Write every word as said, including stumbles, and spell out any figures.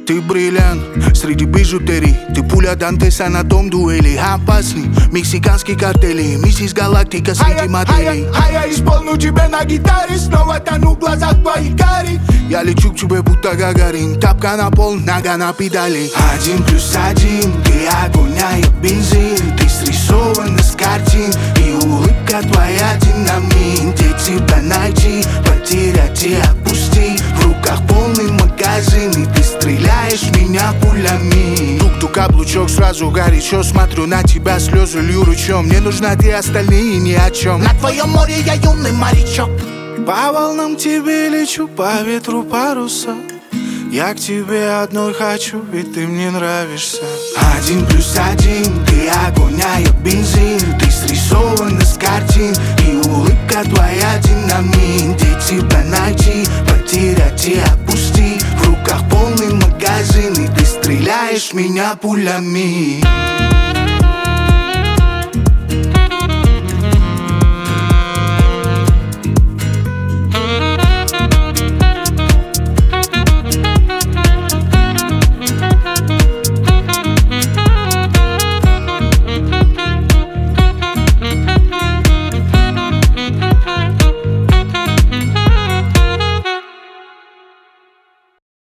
Ты бриллиант среди бижутерий, ты пуля Дантеса на том дуэли. Опасный мексиканский картели, миссис Галактика среди моделей. А я исполню тебе на гитаре, снова тону в глазах твоих карих. Я лечу к тебе будто Гагарин, тапка на пол, нога на педали. Один плюс один, ты огонь, а я бензин. Ты срисована с картин, и улыбка твоя динамит. Где тебя найти, потерять и отпустить? В руках полный магазин, и ты стреляешь меня пулями. Тук-тук, каблучок, сразу горячо. Смотрю на тебя, слезы лью ручьем. Мне нужна ты, остальные ни о чем. На твоем море я юный морячок. По волнам тебе лечу, по ветру паруса. Я к тебе одной хочу, ведь ты мне нравишься. Один плюс один, ты огонь, а я бензин. Ты срисована с картин, и улыбка твоя динамит. Где тебя найти, потерять и отпустить? В руках полный магазин, и ты стреляешь меня пулями.